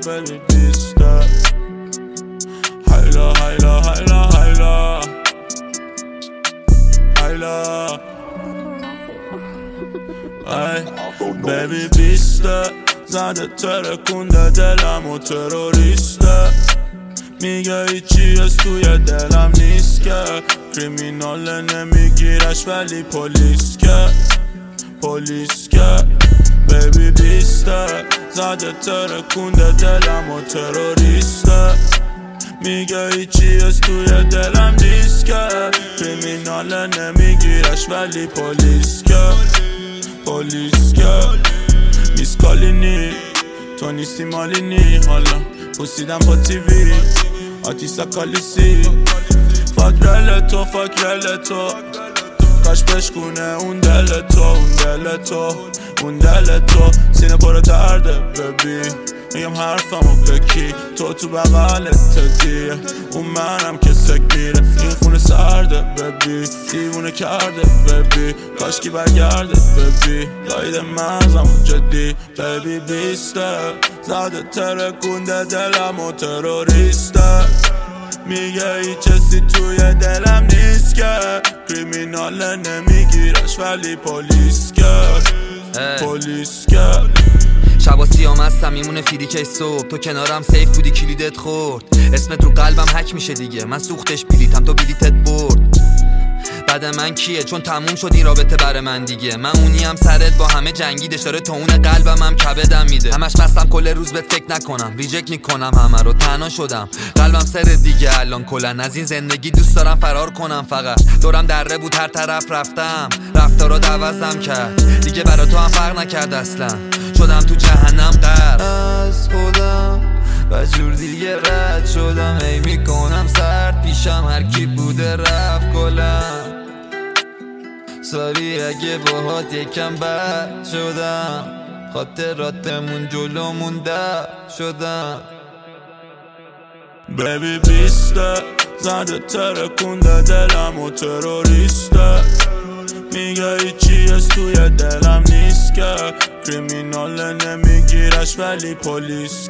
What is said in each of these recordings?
baby بیسته هیلا هیلا هیلا هیلا هیلا ای بیبی بیسته زده ترکونده دلم و تروریسته میگه هیچی از توی دلم نیست که کریمینال نمیگیرش ولی پلیس که بیبی بیسته زده ترکونده دلم و تروریسته میگه هیچی از توی دلم نیست که کریمینال نمیگیرش ولی پلیس که میسکالینی تو نیستی مالینی حالا پوسیدم با تیوی آتیسا کالیسی فاکرل تو کاش بشکونه اون دل تو سینه پر درده ببین میگم حرفمو بکی تو بغلت دیه اون منم که سگیره این خونه سرده ببی دیوونه کرده ببی کاش کی برگرده ببی لاید مغزمو جدی ببی بیسته زده ترکونده دلم و تروریسته میگه هیچ چیزی توی دلم نیست که کریمینال نمیگیرش ولی پلیس که شبا سیام هستم میمونه فیریکش صبح تو کنارم سیف بودی کلیدت خورد اسمت رو قلبم حک میشه دیگه من سوختش بلیتم تو بلیتت برد بعد من کیه چون تموم شد این رابطه برای من دیگه من اونیم سرت با همه جنگیدش داره تا اون قلبم هم کبدم میده همش بستم کل روز بهت فکر نکنم ریجکت میکنم همه رو تنها شدم قلبم سر دیگه الان کلن از این زندگی دوست دارم فرار کنم فقط دورم دره بود هر طرف رفتم رفتارات عوضم کرد دیگه برا تو هم فرق نکرد اصلا شدم تو جهنم غرق از خودم و جور دیگه رد شدم ای میکنم سرد پیشم هر کی بوده رفت گلم ساری اگه باهات یکم بد شدم خاطراتمون جلومون در شدم بیبی بیسته زده ترکونده دلم و تروریسته میگه هیچی از توی دلم نیست که کریمینال نمیگیرش ولی پلیس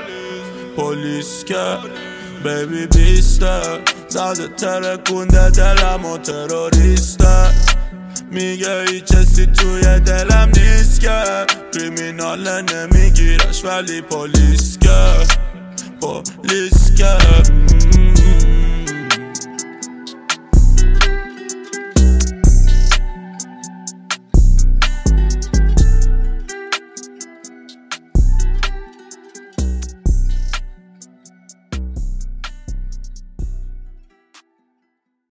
که بیبی بیسته زده ترکونده دلم و تروریسته میگه هیچ چیزی توی دلم نیست که کریمینال نمیگیرش ولی پلیس که